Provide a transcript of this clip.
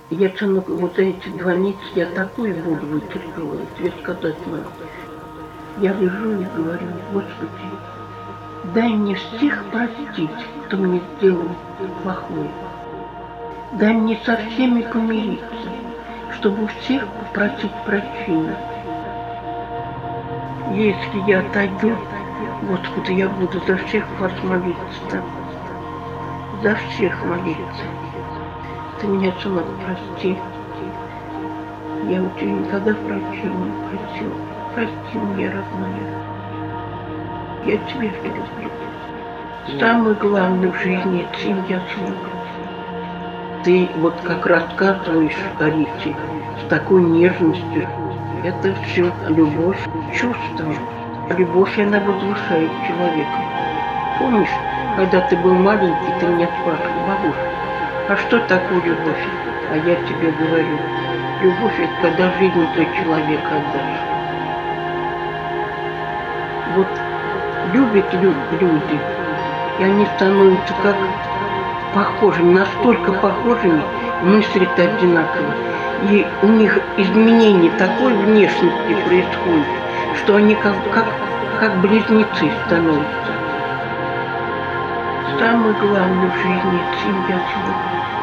Я тяну вот эти 2 месяца, я такую боль вытерпела, тебе сказать надо. Я лежу и говорю: Господи, дай мне всех простить, кто мне сделал плохое. Дай мне со всеми помириться, чтобы у всех попросить прощения. Если я отойду, Господи, я буду за всех вас молиться, за всех молиться. Ты меня, сынок, прости. Я у тебя никогда прощения не просила. Прости меня, родная. Я тебя люблю. Самое главное в жизни — это семья, сынок. Ты вот как рассказываешь о Рите с такой нежностью. Это все любовь, чувство. Любовь, она возвышает человека. Помнишь, когда ты был маленький, ты меня спрашивал: бабушка, а что такое любовь? А я тебе говорю: любовь — это когда жизнь той человека отдашь. Вот любят люди, и они становятся как похожими, настолько похожими, мысли-то одинаковые. И у них изменение такой внешности происходит, что они как близнецы становятся. Самое главное в жизни — это семья,